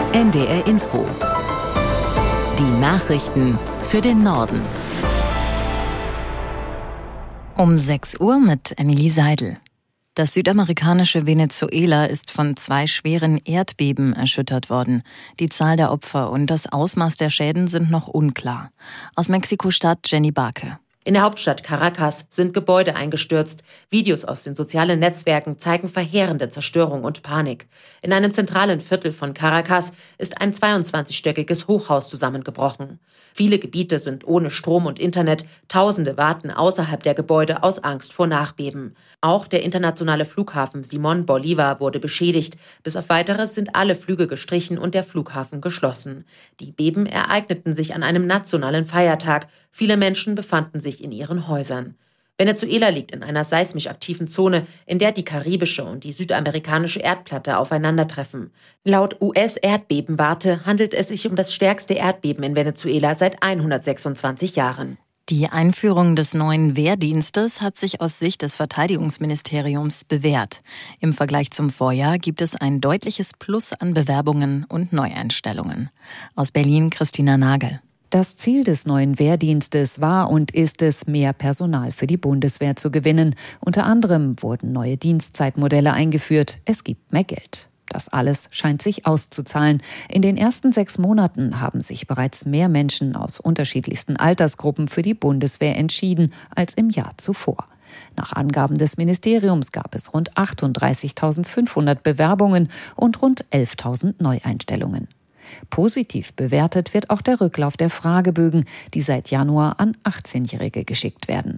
NDR Info. Die Nachrichten für den Norden. Um 6 Uhr mit Emilie Seidel. Das südamerikanische Venezuela ist von 2 schweren Erdbeben erschüttert worden. Die Zahl der Opfer und das Ausmaß der Schäden sind noch unklar. Aus Mexiko-Stadt Jenny Barke. In der Hauptstadt Caracas sind Gebäude eingestürzt. Videos aus den sozialen Netzwerken zeigen verheerende Zerstörung und Panik. In einem zentralen Viertel von Caracas ist ein 22-stöckiges Hochhaus zusammengebrochen. Viele Gebiete sind ohne Strom und Internet. Tausende warten außerhalb der Gebäude aus Angst vor Nachbeben. Auch der internationale Flughafen Simón Bolívar wurde beschädigt. Bis auf Weiteres sind alle Flüge gestrichen und der Flughafen geschlossen. Die Beben ereigneten sich an einem nationalen Feiertag. Viele Menschen befanden sich in ihren Häusern. Venezuela liegt in einer seismisch aktiven Zone, in der die karibische und die südamerikanische Erdplatte aufeinandertreffen. Laut US-Erdbebenwarte handelt es sich um das stärkste Erdbeben in Venezuela seit 126 Jahren. Die Einführung des neuen Wehrdienstes hat sich aus Sicht des Verteidigungsministeriums bewährt. Im Vergleich zum Vorjahr gibt es ein deutliches Plus an Bewerbungen und Neueinstellungen. Aus Berlin Christina Nagel. Das Ziel des neuen Wehrdienstes war und ist es, mehr Personal für die Bundeswehr zu gewinnen. Unter anderem wurden neue Dienstzeitmodelle eingeführt. Es gibt mehr Geld. Das alles scheint sich auszuzahlen. In den ersten 6 Monaten haben sich bereits mehr Menschen aus unterschiedlichsten Altersgruppen für die Bundeswehr entschieden als im Jahr zuvor. Nach Angaben des Ministeriums gab es rund 38.500 Bewerbungen und rund 11.000 Neueinstellungen. Positiv bewertet wird auch der Rücklauf der Fragebögen, die seit Januar an 18-Jährige geschickt werden.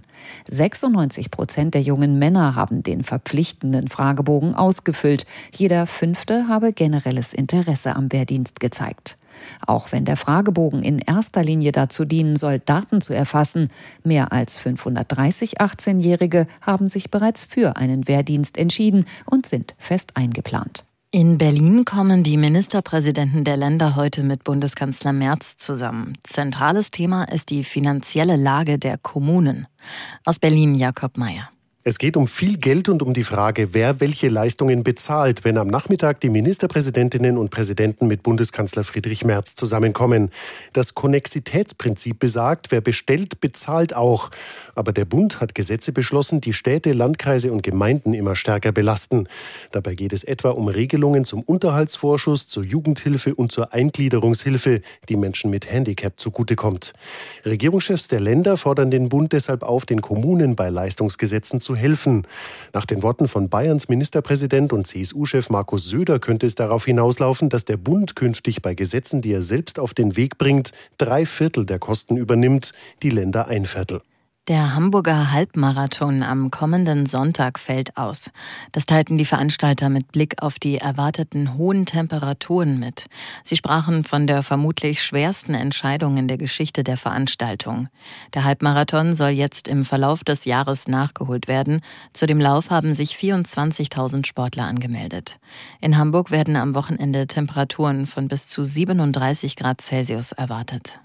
96% der jungen Männer haben den verpflichtenden Fragebogen ausgefüllt. Jeder 5. habe generelles Interesse am Wehrdienst gezeigt. Auch wenn der Fragebogen in erster Linie dazu dienen soll, Daten zu erfassen, mehr als 530 18-Jährige haben sich bereits für einen Wehrdienst entschieden und sind fest eingeplant. In Berlin kommen die Ministerpräsidenten der Länder heute mit Bundeskanzler Merz zusammen. Zentrales Thema ist die finanzielle Lage der Kommunen. Aus Berlin Jakob Mayer. Es geht um viel Geld und um die Frage, wer welche Leistungen bezahlt, wenn am Nachmittag die Ministerpräsidentinnen und Präsidenten mit Bundeskanzler Friedrich Merz zusammenkommen. Das Konnexitätsprinzip besagt, wer bestellt, bezahlt auch. Aber der Bund hat Gesetze beschlossen, die Städte, Landkreise und Gemeinden immer stärker belasten. Dabei geht es etwa um Regelungen zum Unterhaltsvorschuss, zur Jugendhilfe und zur Eingliederungshilfe, die Menschen mit Handicap zugutekommt. Regierungschefs der Länder fordern den Bund deshalb auf, den Kommunen bei Leistungsgesetzen zu helfen. Nach den Worten von Bayerns Ministerpräsident und CSU-Chef Markus Söder könnte es darauf hinauslaufen, dass der Bund künftig bei Gesetzen, die er selbst auf den Weg bringt, 3/4 der Kosten übernimmt, die Länder 1/4. Der Hamburger Halbmarathon am kommenden Sonntag fällt aus. Das teilten die Veranstalter mit Blick auf die erwarteten hohen Temperaturen mit. Sie sprachen von der vermutlich schwersten Entscheidung in der Geschichte der Veranstaltung. Der Halbmarathon soll jetzt im Verlauf des Jahres nachgeholt werden. Zu dem Lauf haben sich 24.000 Sportler angemeldet. In Hamburg werden am Wochenende Temperaturen von bis zu 37 Grad Celsius erwartet.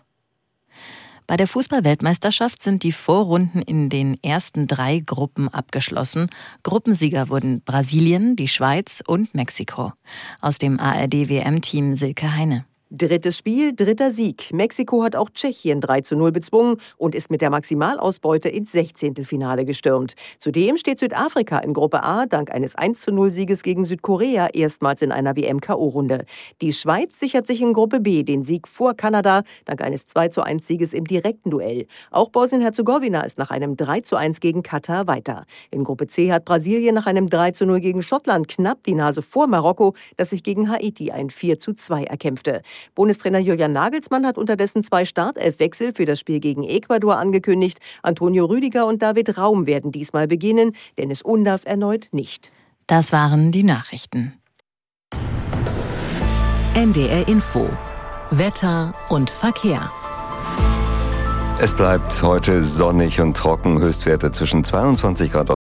Bei der Fußball-Weltmeisterschaft sind die Vorrunden in den ersten 3 Gruppen abgeschlossen. Gruppensieger wurden Brasilien, die Schweiz und Mexiko. Aus dem ARD-WM-Team Silke Heine. Drittes Spiel, dritter Sieg. Mexiko hat auch Tschechien 3:0 bezwungen und ist mit der Maximalausbeute ins 16. Finale gestürmt. Zudem steht Südafrika in Gruppe A dank eines 1:0-Sieges gegen Südkorea erstmals in einer WM-KO-Runde. Die Schweiz sichert sich in Gruppe B den Sieg vor Kanada dank eines 2:1-Sieges im direkten Duell. Auch Bosnien-Herzegowina ist nach einem 3:1 gegen Katar weiter. In Gruppe C hat Brasilien nach einem 3:0 gegen Schottland knapp die Nase vor Marokko, das sich gegen Haiti ein 4:2 erkämpfte. Bundestrainer Julian Nagelsmann hat unterdessen 2 Startelfwechsel für das Spiel gegen Ecuador angekündigt. Antonio Rüdiger und David Raum werden diesmal beginnen, Dennis Undaff erneut nicht. Das waren die Nachrichten. NDR Info. Wetter und Verkehr. Es bleibt heute sonnig und trocken, Höchstwerte zwischen 22 Grad